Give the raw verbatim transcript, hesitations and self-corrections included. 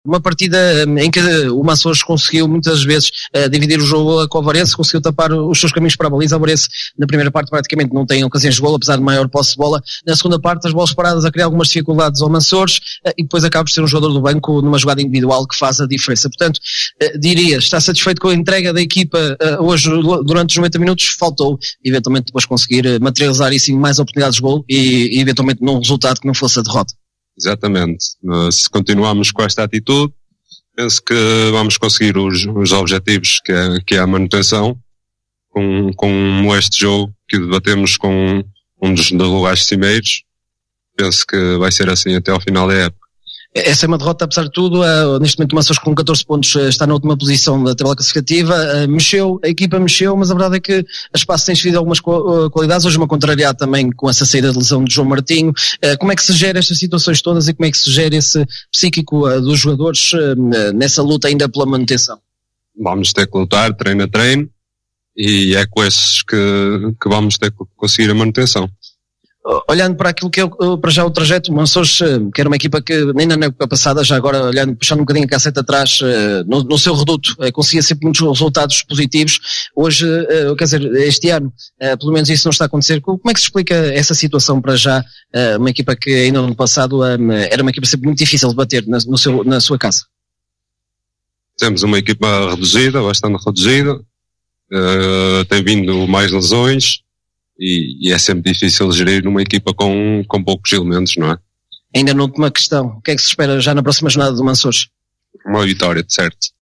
Uma partida em que o Açores conseguiu muitas vezes uh, dividir o jogo com o Varense, conseguiu tapar os seus caminhos para a baliza. O Varense na primeira parte praticamente não tem ocasiões de golo, apesar de maior posse de bola. Na segunda parte as bolas paradas a criar algumas dificuldades ao Açores uh, e depois acaba por ser um jogador do banco numa jogada individual que faz a diferença. Portanto, uh, diria, está satisfeito com a entrega da equipa uh, hoje durante os noventa minutos. Faltou eventualmente depois conseguir materializar isso em mais oportunidades de golo e, e eventualmente num resultado que não fosse a derrota. Exatamente. Se continuarmos com esta atitude, penso que vamos conseguir os, os objetivos que é, que é a manutenção com, com este jogo que debatemos com um dos lugares cimeiros. Penso que vai ser assim até ao final da época. Essa é uma derrota, apesar de tudo. Uh, neste momento o Açores com catorze pontos uh, está na última posição da tabela classificativa. Uh, mexeu, a equipa mexeu, mas a verdade é que a Espaço tem sofrido algumas uh, qualidades. Hoje uma contrariada também com essa saída de lesão de João Martinho. Uh, como é que se gera estas situações todas e como é que se gera esse psíquico uh, dos jogadores uh, nessa luta ainda pela manutenção? Vamos ter que lutar treino a treino e é com esses que, que vamos ter que conseguir a manutenção. Olhando para aquilo que é para já o trajeto, o Açores, que era uma equipa que nem na época passada, já agora olhando, puxando um bocadinho a casseta atrás, no, no seu reduto, conseguia sempre muitos resultados positivos. Hoje, quer dizer, este ano, pelo menos isso não está a acontecer. Como é que se explica essa situação para já? Uma equipa que ainda no ano passado era uma equipa sempre muito difícil de bater na, no seu, na sua casa. Temos uma equipa reduzida, bastante reduzida, uh, tem vindo mais lesões. E, e é sempre difícil gerir numa equipa com, com poucos elementos, não é? Ainda na última questão, o que é que se espera já na próxima jornada do Açores? Uma vitória, de certo.